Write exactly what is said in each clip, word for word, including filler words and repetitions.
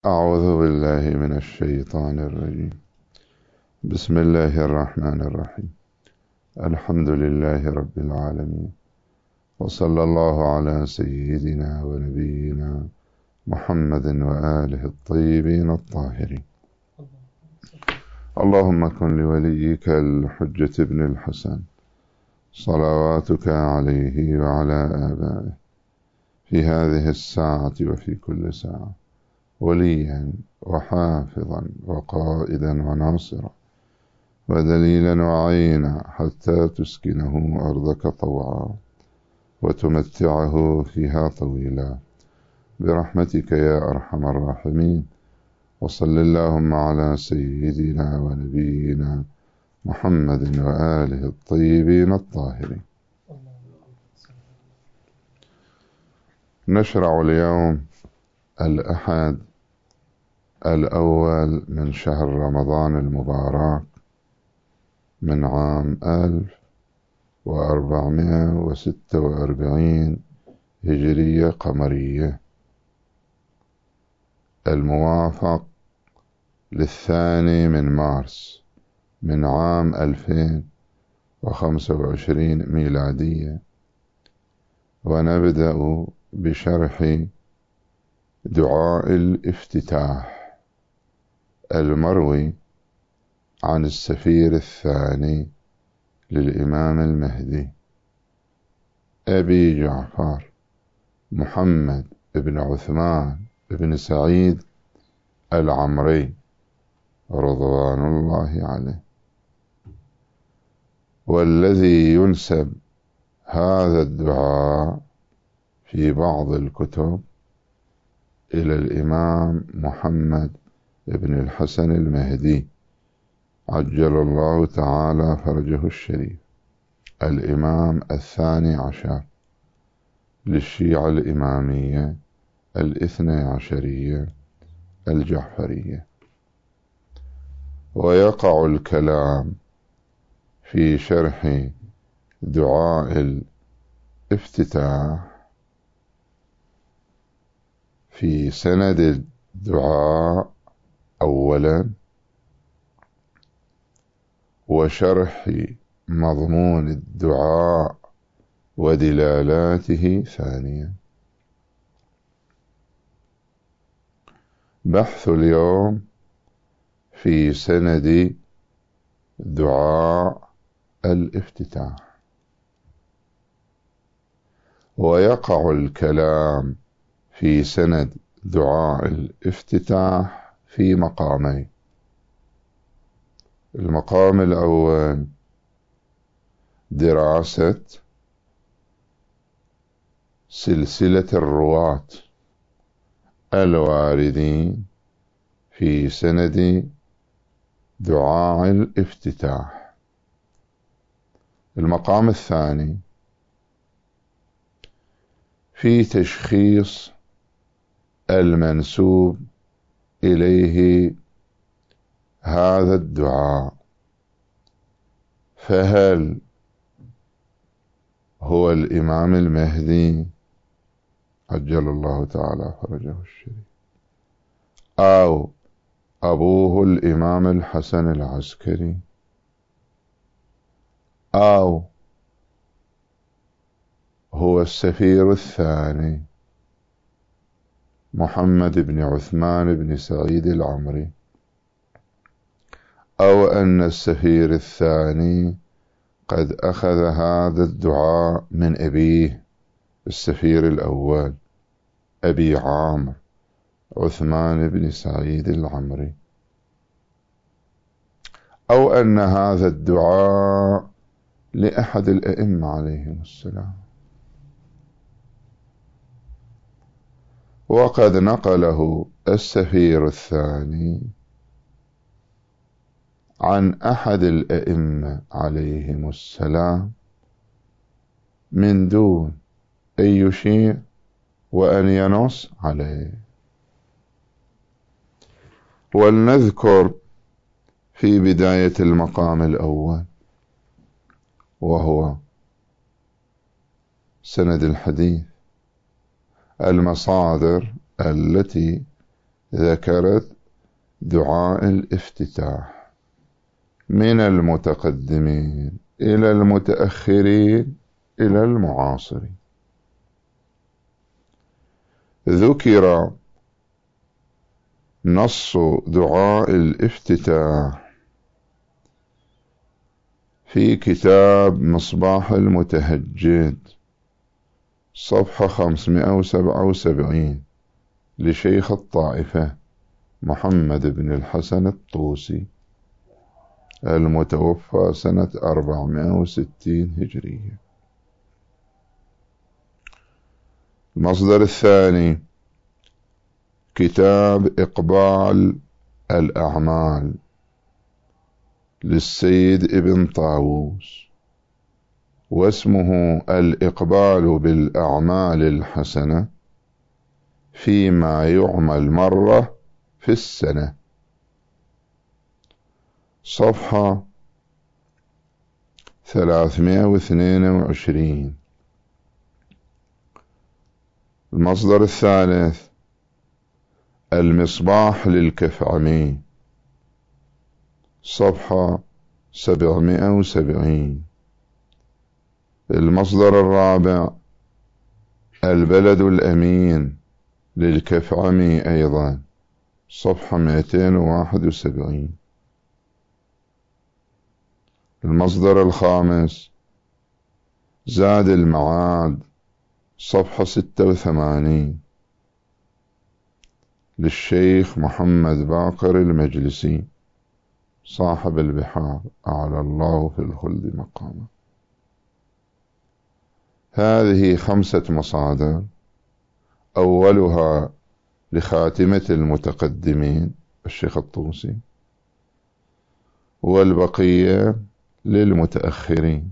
أعوذ بالله من الشيطان الرجيم. بسم الله الرحمن الرحيم. الحمد لله رب العالمين، وصلى الله على سيدنا ونبينا محمد وآله الطيبين الطاهرين. اللهم كن لوليك الحجة ابن الحسن صلواتك عليه وعلى آبائه في هذه الساعة وفي كل ساعة وليا وحافظا وقائدا وناصرا ودليلا وعينا حتى تسكنه أرضك طوعا وتمتعه فيها طويلا برحمتك يا أرحم الراحمين. وصل اللهم على سيدنا ونبينا محمد وآله الطيبين الطاهرين. نشرع اليوم الأحد الأول من شهر رمضان المبارك من عام ألف وأربعمائة وستة وأربعين هجرية قمرية، الموافق للثاني من مارس من عام ألفين وخمسة وعشرين ميلادية. ونبدأ بشرح دعاء الافتتاح المروي عن السفير الثاني للإمام المهدي أبي جعفر محمد بن عثمان بن سعيد العمري رضوان الله عليه، والذي ينسب هذا الدعاء في بعض الكتب إلى الإمام محمد بن الحسن المهدي عجل الله تعالى فرجه الشريف، الإمام الثاني عشر للشيعة الإمامية الاثنى عشرية الجعفرية. ويقع الكلام في شرح دعاء الافتتاح في سند الدعاء أولا، وشرح مضمون الدعاء ودلالاته ثانيا. بحث اليوم في سند دعاء الافتتاح. ويقع الكلام في سند دعاء الافتتاح في مقامين. المقام الأول دراسة سلسلة الرواة الواردين في سند دعاء الافتتاح. المقام الثاني في تشخيص المنسوب إليه هذا الدعاء، فهل هو الإمام المهدي عجل الله تعالى فرجه الشريف، أو أبوه الإمام الحسن العسكري، أو هو السفير الثاني محمد بن عثمان بن سعيد العمري، أو أن السفير الثاني قد أخذ هذا الدعاء من أبيه السفير الأول أبي عامر عثمان بن سعيد العمري، أو أن هذا الدعاء لأحد الأئمة عليهم السلام. وقد نقله السفير الثاني عن أحد الأئمة عليهم السلام من دون أن يشير وأن ينص عليه. ولنذكر في بداية المقام الأول، وهو سند الحديث، المصادر التي ذكرت دعاء الافتتاح من المتقدمين إلى المتأخرين إلى المعاصرين. ذكر نص دعاء الافتتاح في كتاب مصباح المتهجد صفحة خمسمائة وسبعة وسبعين لشيخ الطائفة محمد بن الحسن الطوسي المتوفى سنة أربعمائة وستين هجرية. المصدر الثاني كتاب إقبال الأعمال للسيد ابن طاووس، واسمه الإقبال بالأعمال الحسنة فيما يعمل مرة في السنة، صفحة ثلاثمائة واثنين وعشرين. المصدر الثالث المصباح للكفعمي صفحة سبعمائة وسبعين. المصدر الرابع البلد الأمين للكفعمي أيضا صفحة مئتين وواحد وسبعين. المصدر الخامس زاد المعاد صفحة ستة وثمانين للشيخ محمد باقر المجلسي صاحب البحار أعلى الله في الخلد مقامه. هذه خمسة مصادر، أولها لخاتمة المتقدمين الشيخ الطوسي، والبقية للمتأخرين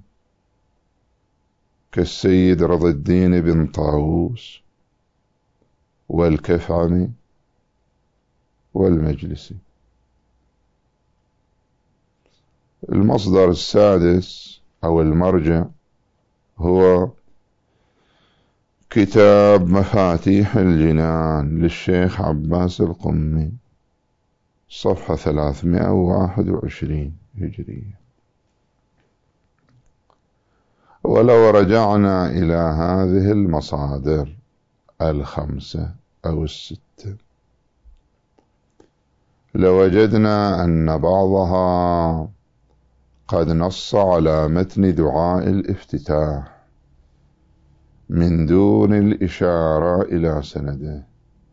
كالسيد رضي الدين بن طاووس والكفعمي والمجلسي. المصدر السادس أو المرجع هو كتاب مفاتيح الجنان للشيخ عباس القمي صفحة ثلاثمائة وواحد وعشرين هجرية. ولو رجعنا إلى هذه المصادر الخمسة أو الستة لوجدنا أن بعضها قد نص على متن دعاء الافتتاح من دون الإشارة إلى سنده،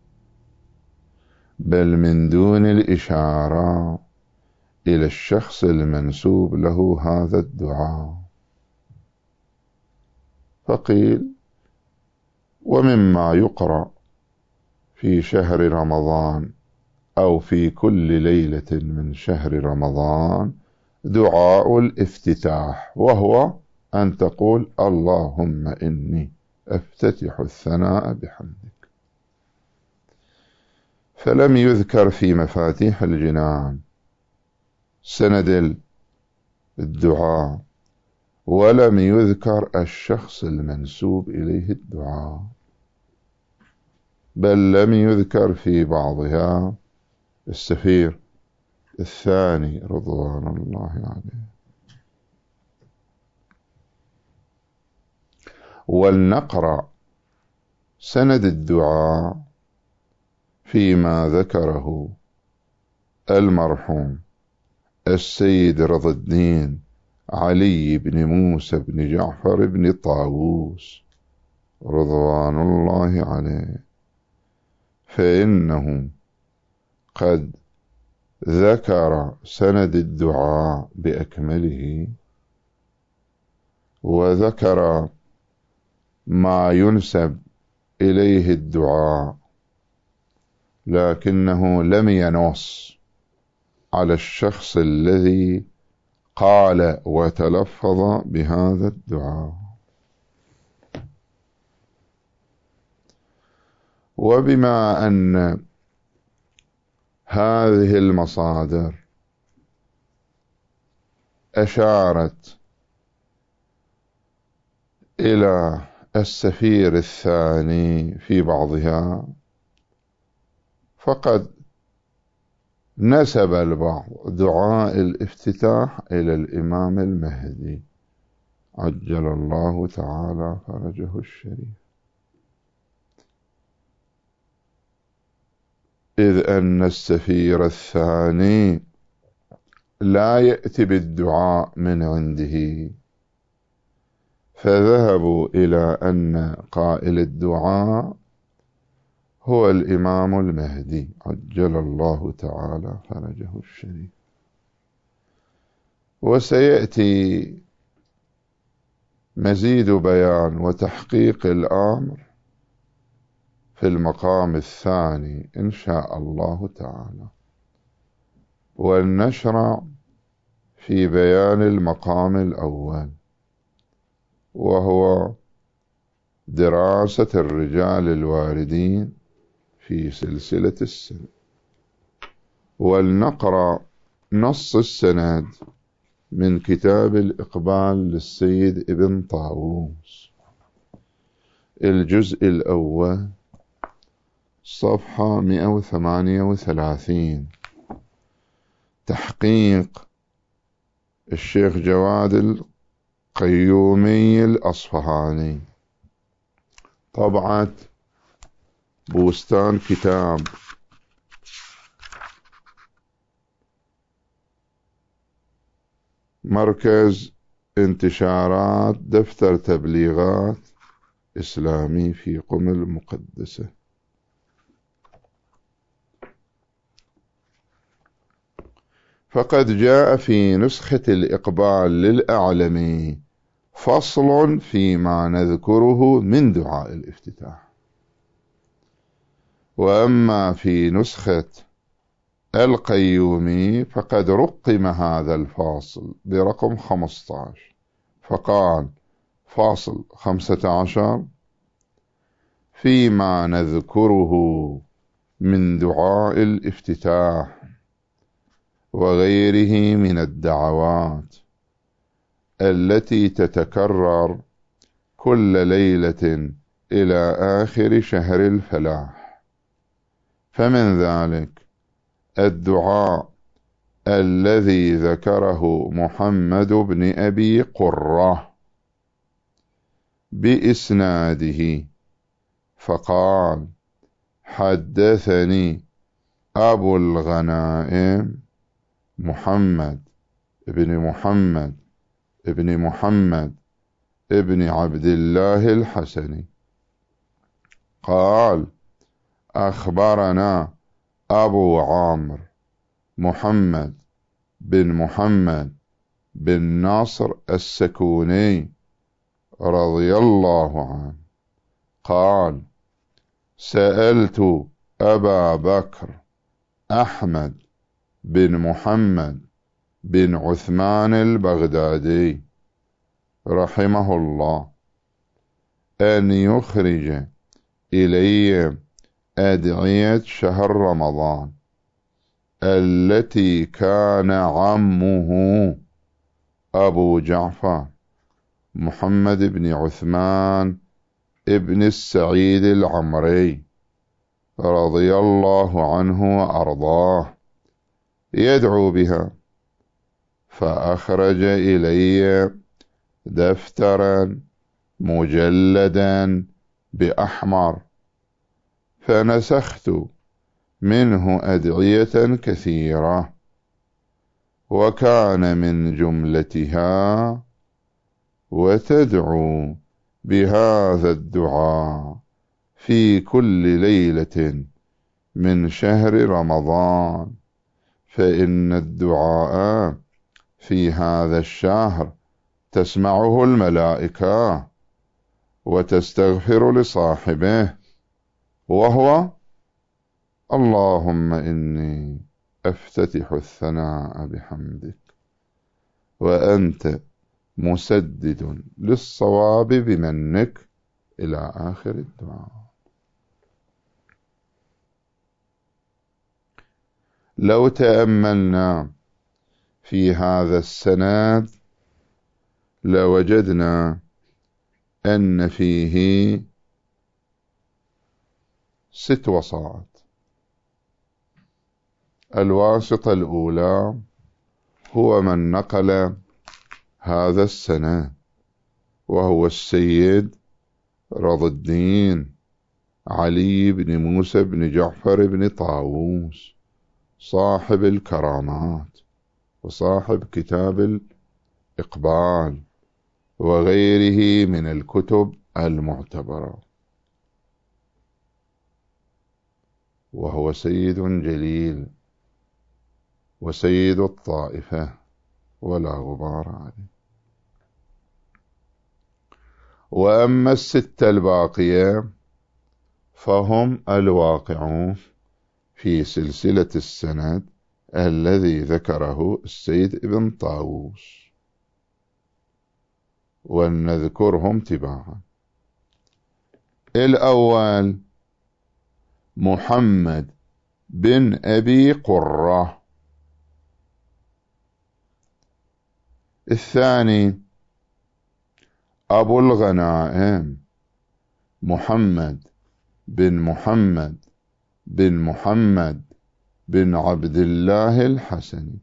بل من دون الإشارة إلى الشخص المنسوب له هذا الدعاء. فقيل ومما يقرأ في شهر رمضان أو في كل ليلة من شهر رمضان دعاء الافتتاح، وهو أن تقول اللهم إني أفتتح الثناء بحمدك. فلم يذكر في مفاتيح الجنان سند الدعاء، ولم يذكر الشخص المنسوب إليه الدعاء، بل لم يذكر في بعضها السفير الثاني رضوان الله عليه. ولنقرأ سند الدعاء فيما ذكره المرحوم السيد رضي الدين علي بن موسى بن جعفر بن طاووس رضوان الله عليه، فإنه قد ذكر سند الدعاء بأكمله، وذكر ما ينسب إليه الدعاء، لكنه لم ينص على الشخص الذي قال وتلفظ بهذا الدعاء. وبما أن هذه المصادر أشارت إلى السفير الثاني في بعضها، فقد نسب البعض دعاء الافتتاح إلى الإمام المهدي عجل الله تعالى فرجه الشريف، إذ أن السفير الثاني لا يأتي بالدعاء من عنده، فذهبوا إلى أن قائل الدعاء هو الإمام المهدي عجل الله تعالى فرجه الشريف. وسيأتي مزيد بيان وتحقيق الأمر في المقام الثاني إن شاء الله تعالى، ولنشرع في بيان المقام الأول، وهو دراسة الرجال الواردين في سلسلة السند، ولنقرأ نص السند من كتاب الإقبال للسيد ابن طاووس الجزء الأول صفحة مئة وثمانية وثلاثين، تحقيق الشيخ جواد القيومي الأصفهاني، طبعة بوستان كتاب، مركز انتشارات دفتر تبليغات إسلامي في قم المقدسة. فقد جاء في نسخة الإقبال للأعلمي فصل فيما نذكره من دعاء الافتتاح، وأما في نسخة القيومي فقد رقم هذا الفاصل برقم خمسة عشر، فقال فاصل خمسة عشر فيما نذكره من دعاء الافتتاح وغيره من الدعوات التي تتكرر كل ليلة إلى آخر شهر الفلاح، فمن ذلك الدعاء الذي ذكره محمد بن أبي قرة بإسناده، فقال حدثني أبو الغنائم محمد ابن محمد ابن محمد ابن عبد الله الحسني قال أخبرنا أبو عامر محمد بن محمد بن ناصر السكوني رضي الله عنه قال سألت أبا بكر أحمد بن محمد بن عثمان البغدادي رحمه الله أن يخرج إلي أدعية شهر رمضان التي كان عمه أبو جعفر محمد بن عثمان ابن السعيد العمري رضي الله عنه وأرضاه يدعو بها، فأخرج إلي دفترا مجلدا بأحمر، فنسخت منه أدعية كثيرة، وكان من جملتها وتدعو بهذا الدعاء في كل ليلة من شهر رمضان، فإن الدعاء في هذا الشهر تسمعه الملائكة وتستغفر لصاحبه، وهو اللهم إني أفتتح الثناء بحمدك وأنت مسدد للصواب بمنك إلى آخر الدعاء. لو تأملنا في هذا السند لوجدنا أن فيه ست وصايا. الواسطة الأولى هو من نقل هذا السند، وهو السيد رضي الدين علي بن موسى بن جعفر بن طاووس صاحب الكرامات وصاحب كتاب الإقبال وغيره من الكتب المعتبرة، وهو سيد جليل وسيد الطائفة ولا غبار عليه. وأما الستة الباقية فهم الواقعون في سلسلة السند الذي ذكره السيد ابن طاووس، ونذكرهم تباعا. الأول محمد بن أبي قرة، الثاني أبو الغنائم محمد بن محمد بن محمد بن عبد الله الحسني،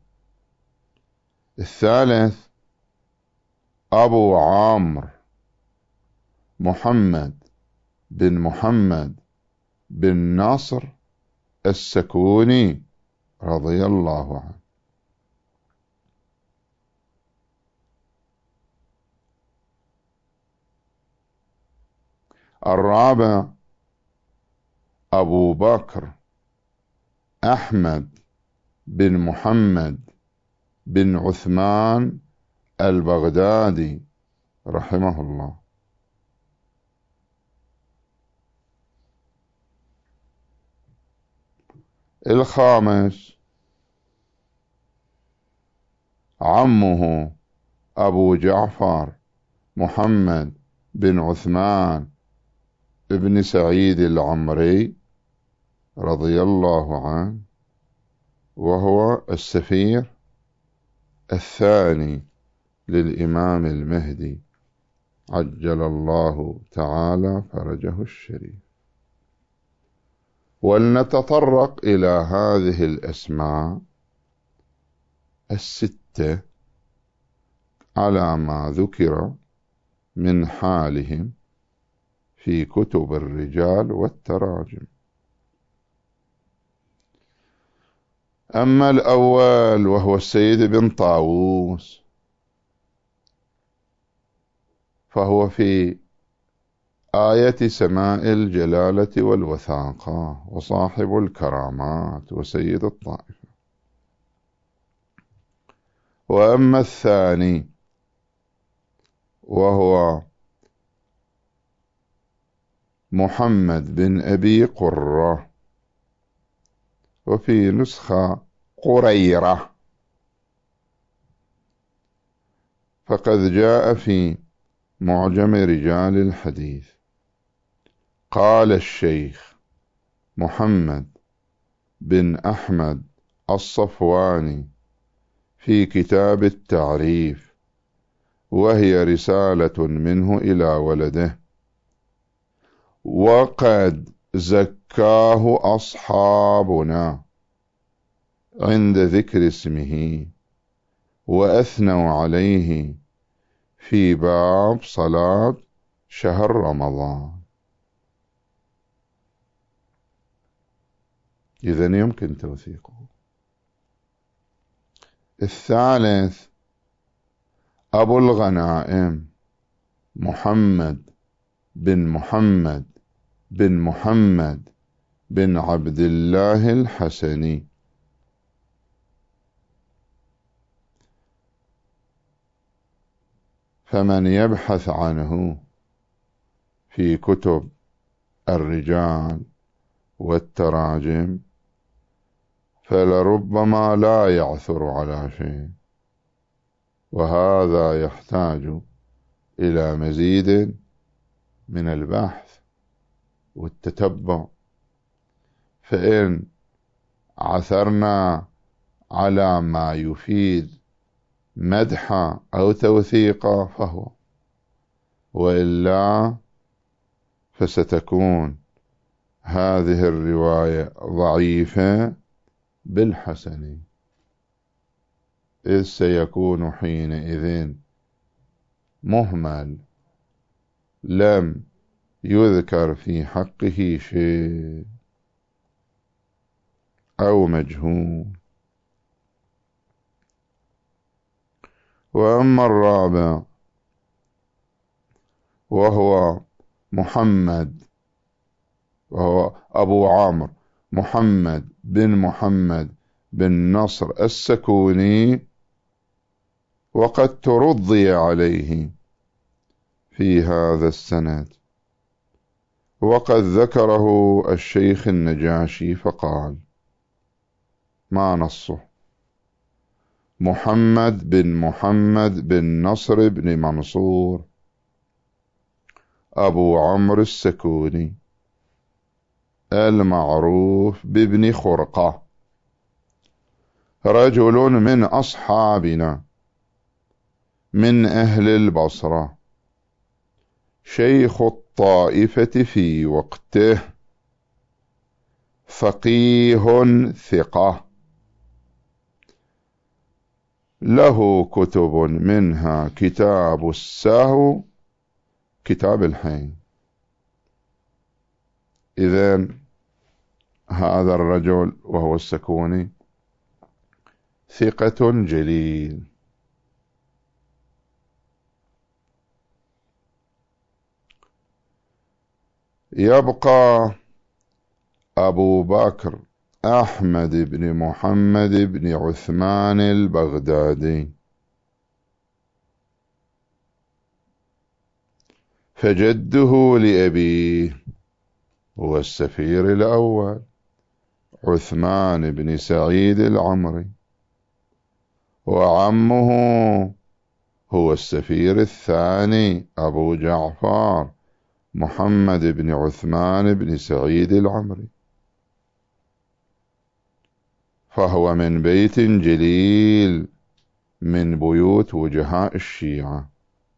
الثالث أبو عمرو محمد بن محمد بن نصر السكوني رضي الله عنه، الرابع أبو بكر أحمد بن محمد بن عثمان البغدادي رحمه الله، الخامس عمه أبو جعفر محمد بن عثمان ابن سعيد العمري رضي الله عنه، وهو السفير الثاني للإمام المهدي عجل الله تعالى فرجه الشريف. ولنتطرق إلى هذه الأسماء الستة على ما ذكر من حالهم في كتب الرجال والتراجم. أما الأول وهو السيد بن طاووس فهو في آية سماء الجلالة والوثاقة وصاحب الكرامات وسيد الطائفة. وأما الثاني وهو محمد بن أبي قرة، وفي نسخة قريرة، فقد جاء في معجم رجال الحديث قال الشيخ محمد بن أحمد الصفواني في كتاب التعريف، وهي رسالة منه إلى ولده: وقد زكاه أصحابنا عند ذكر اسمه وأثنوا عليه في باب صلاة شهر رمضان. إذن يمكن توثيقه. الثالث أبو الغنائم محمد بن محمد بن محمد بن عبد الله الحسني، فمن يبحث عنه في كتب الرجال والتراجم فلربما لا يعثر على شيء، وهذا يحتاج إلى مزيد من البحث والتتبع. فإن عثرنا على ما يفيد مدح أو توثيق فهو، وإلا فستكون هذه الرواية ضعيفة بالحسن، إذ سيكون حينئذ مهمل لم يذكر في حقه شيء أو مجهول. وأما الرابع وهو محمد، وهو أبو عمرو محمد بن محمد بن نصر السكوني، وقد ترضي عليه في هذا السند، وقد ذكره الشيخ النجاشي فقال: ما نصه؟ محمد بن محمد بن نصر بن منصور أبو عمرو السكوني المعروف بابن خرقة، رجل من أصحابنا من أهل البصرة، شيخ الطائفة في وقته، فقيه ثقة، له كتب منها كتاب السهو، كتاب الحين. إذن هذا الرجل وهو السكوني ثقة جليل. يبقى أبو بكر أحمد بن محمد بن عثمان البغدادي، فجده لأبيه هو السفير الأول عثمان بن سعيد العمري، وعمه هو السفير الثاني أبو جعفر محمد بن عثمان بن سعيد العمري، فهو من بيت جليل من بيوت وجهاء الشيعة.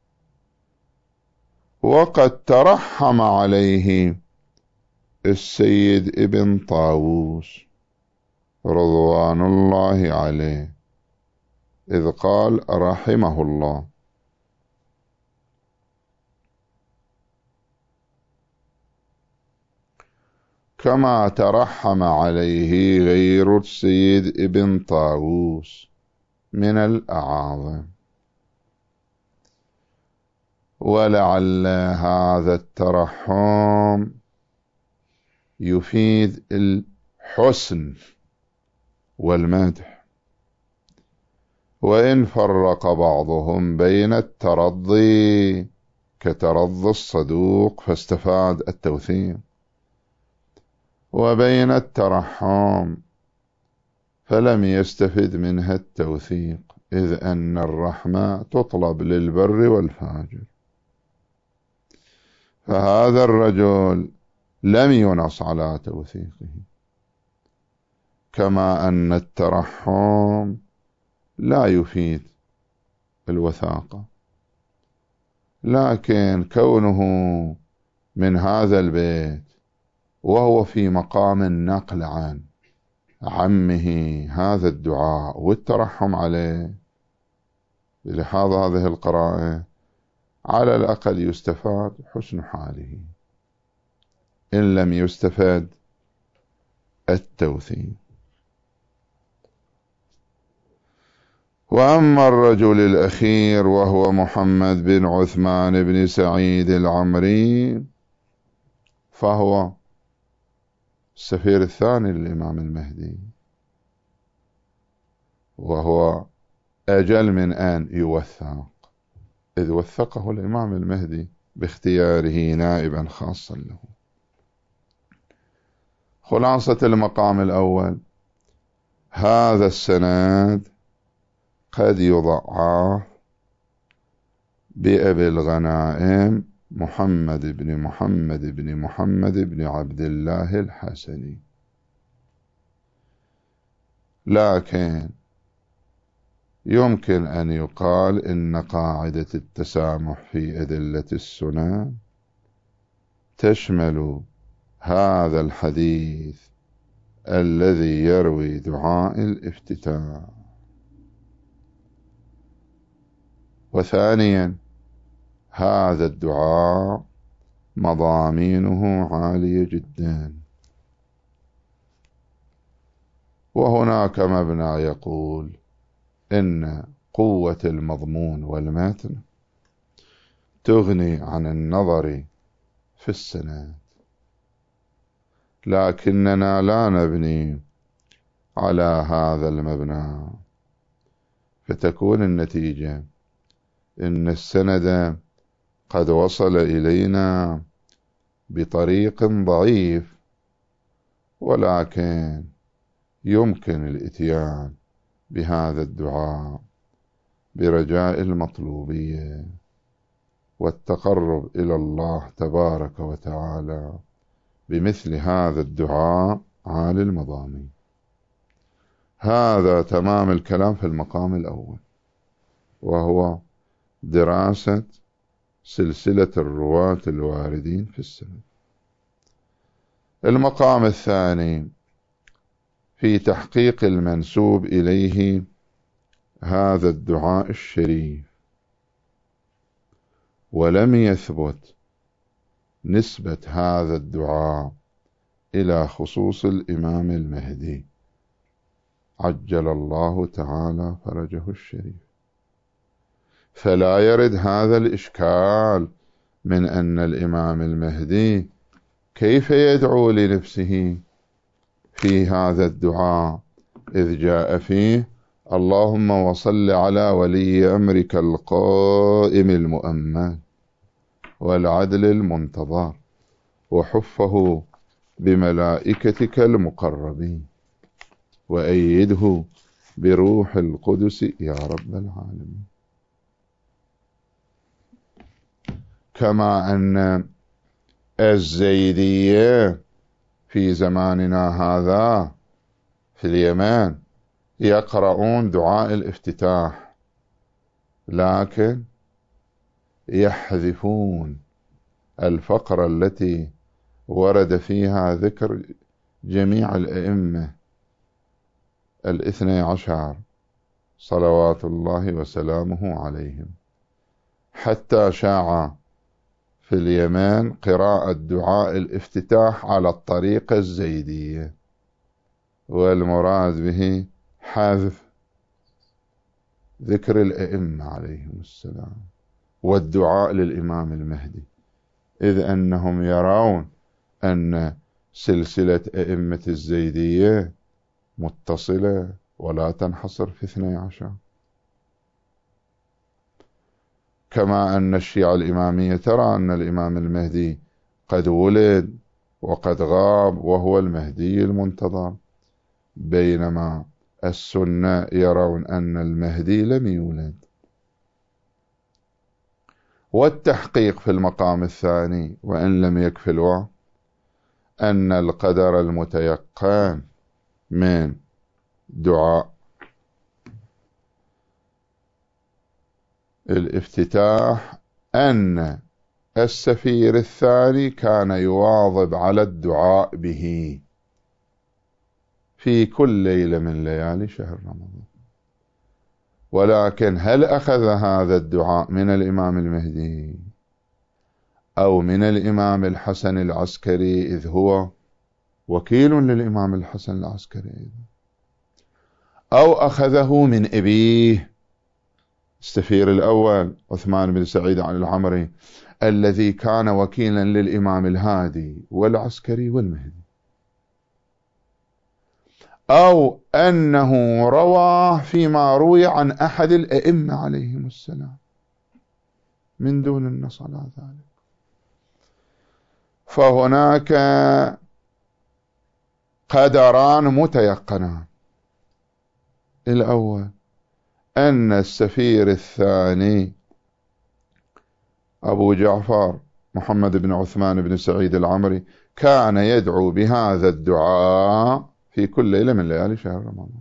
وقد ترحم عليه السيد ابن طاووس رضوان الله عليه، إذ قال رحمه الله: كما ترحم عليه غير السيد ابن طاووس من الأعاظم. ولعل هذا الترحم يفيد الحسن والمدح، وإن فرق بعضهم بين الترضي كترضي الصدوق فاستفاد التوثيق، وبين الترحم فلم يستفد منها التوثيق، إذ أن الرحمة تطلب للبر والفاجر. فهذا الرجل لم ينص على توثيقه، كما أن الترحم لا يفيد الوثاقة، لكن كونه من هذا البيت وهو في مقام النقل عن عمه هذا الدعاء والترحم عليه، لهذا هذه القراءة على الأقل يستفاد حسن حاله، إن لم يستفاد التوثيق. وأما الرجل الأخير وهو محمد بن عثمان بن سعيد العمري، فهو السفير الثاني للإمام المهدي، وهو أجل من أن يوثق، إذ وثقه الإمام المهدي باختياره نائبا خاصا له. خلاصة المقام الأول: هذا السند قد يضعف بأبي الغنائم محمد بن محمد بن محمد بن عبد الله الحسني، لكن يمكن أن يقال إن قاعدة التسامح في أدلة الذي يروي دعاء الافتتاح. وثانيا هذا الدعاء مضامينه عالية جدا، وهناك مبنى يقول إن قوة المضمون والمتن تغني عن النظر في السند، لكننا لا نبني على هذا المبنى، فتكون النتيجة إن السند قد وصل إلينا بطريق ضعيف، ولكن يمكن الإتيان بهذا الدعاء برجاء المطلوبية والتقرب إلى الله تبارك وتعالى بمثل هذا الدعاء عالي المضامين. هذا تمام الكلام في المقام الأول، وهو دراسة سلسلة الرواة الواردين في السند. المقام الثاني في تحقيق المنسوب إليه هذا الدعاء الشريف، ولم يثبت نسبة هذا الدعاء إلى خصوص الإمام المهدي عجل الله تعالى فرجه الشريف، فلا يرد هذا الإشكال من أن الإمام المهدي كيف يدعو لنفسه في هذا الدعاء إذ جاء فيه اللهم وصل على ولي أمرك القائم المؤمن والعدل المنتظر وحفه بملائكتك المقربين وأيده بروح القدس يا رب العالمين. كما أن الزيدية في زماننا هذا في اليمن يقرؤون دعاء الافتتاح، لكن يحذفون الفقرة التي ورد فيها ذكر جميع الأئمة الاثني عشر صلوات الله وسلامه عليهم، حتى شاع في اليمن قراءة دعاء الافتتاح على الطريقة الزيدية، والمراد به حذف ذكر الأئمة عليهم السلام والدعاء للإمام المهدي، إذ أنهم يرون أن سلسلة أئمة الزيدية متصلة ولا تنحصر في اثني عشر. كما أن الشيعة الإمامية ترى أن الإمام المهدي قد ولد وقد غاب وهو المهدي المنتظر، بينما السنة يرون أن المهدي لم يولد. والتحقيق في المقام الثاني وإن لم يكفي الوقت أن القدر المتيقن من دعاء الافتتاح أن السفير الثاني كان يواظب على الدعاء به في كل ليلة من ليالي شهر رمضان. ولكن هل أخذ هذا الدعاء من الإمام المهدي أو من الإمام الحسن العسكري إذ هو وكيل للإمام الحسن العسكري، أو أخذه من أبيه السفير الأول عثمان بن سعيد عن العمري الذي كان وكيلا للإمام الهادي والعسكري والمهدي، أو أنه روى فيما روي عن أحد الأئمة عليهم السلام من دون النص على ذلك. فهناك قدران متيقنان: الأول أن السفير الثاني أبو جعفر محمد بن عثمان بن سعيد العمري كان يدعو بهذا الدعاء في كل ليلة من ليالي شهر رمضان.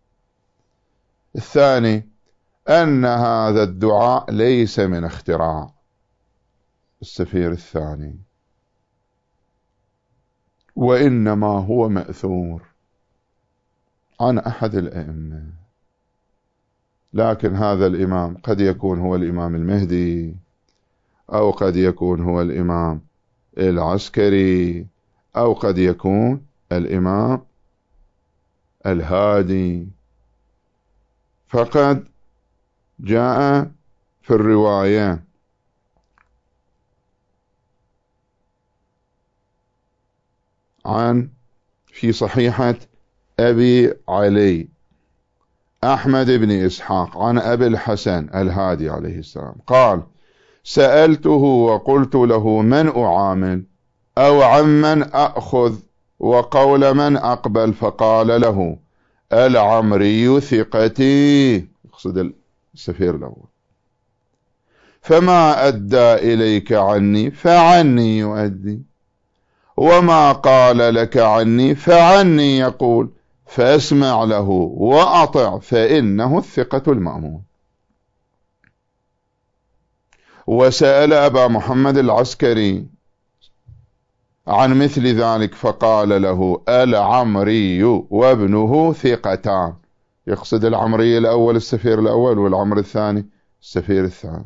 الثاني أن هذا الدعاء ليس من اختراع السفير الثاني، وإنما هو مأثور عن أحد الأئمة، لكن هذا الإمام قد يكون هو الإمام المهدي، أو قد يكون هو الإمام العسكري، أو قد يكون الإمام الهادي. فقد جاء في الرواية عن في صحيحة أبي علي أحمد بن إسحاق عن أبي الحسن الهادي عليه السلام قال: سألته وقلت له: من أعامل أو عمن أخذ وقول من أقبل؟ فقال له: العمري ثقتي، يقصد السفير الأول، فما أدى إليك عني فعني يؤدي، وما قال لك عني فعني يقول، فاسمع له وأطع، فإنه الثقة المأمون. وسأل أبا محمد العسكري عن مثل ذلك فقال له: العمري وابنه ثقتان، يقصد العمري الأول السفير الأول، والعمر الثاني السفير الثاني.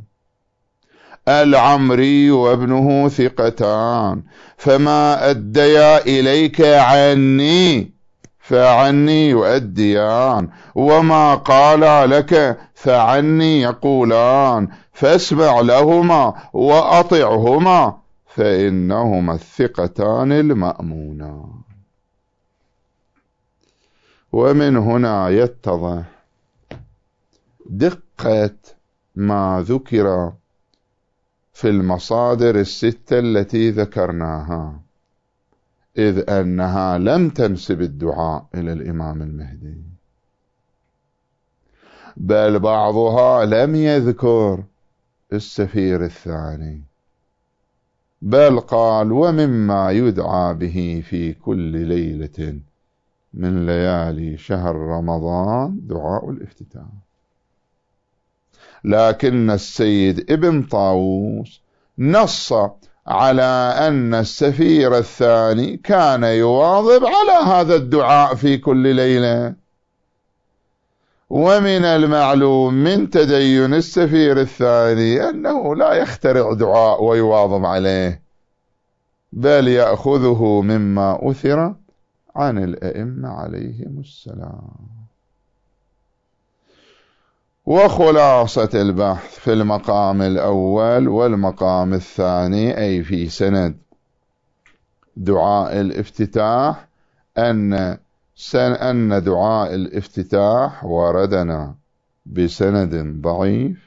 العمري وابنه ثقتان، فما أديا إليك عني فعني يؤديان، وما قال لك فعني يقولان، فاسمع لهما وأطعهما، فإنهما الثقتان المأمونان. ومن هنا يتضح دقة ما ذكر في المصادر الستة التي ذكرناها، إذ أنها لم تنسب الدعاء إلى الإمام المهدي، بل بعضها لم يذكر السفير الثاني، بل قال: ومما يدعى به في كل ليلة من ليالي شهر رمضان دعاء الافتتاح. لكن السيد ابن طاووس نص على أن السفير الثاني كان يواظب على هذا الدعاء في كل ليلة. ومن المعلوم من تدين السفير الثاني أنه لا يخترع دعاء ويواظب عليه، بل يأخذه مما أثر عن الأئمة عليهم السلام. وخلاصة البحث في المقام الأول والمقام الثاني، أي في سند دعاء الافتتاح، أن أن دعاء الافتتاح وردنا بسند ضعيف،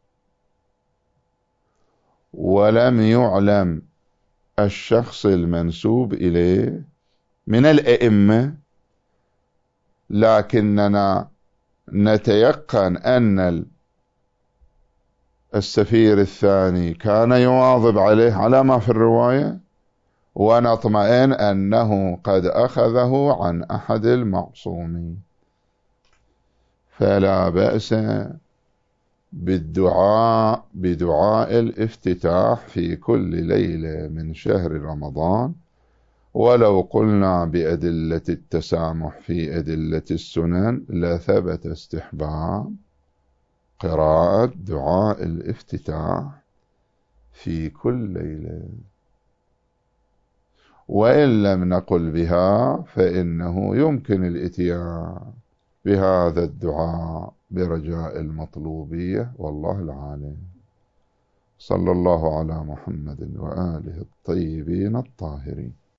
ولم يعلم الشخص المنسوب إليه من الأئمة، لكننا نتيقن أن السفير الثاني كان يواظب عليه على ما في الرواية، ونطمئن أنه قد أخذه عن أحد المعصومين، فلا بأس بالدعاء بدعاء الافتتاح في كل ليلة من شهر رمضان. ولو قلنا بأدلة التسامح في أدلة السنن لثبت استحباب قراءة دعاء الافتتاح في كل ليلة، وإن لم نقل بها فإنه يمكن الإتيان بهذا الدعاء برجاء المطلوبية، والله العالم. صلى الله على محمد وآله الطيبين الطاهرين.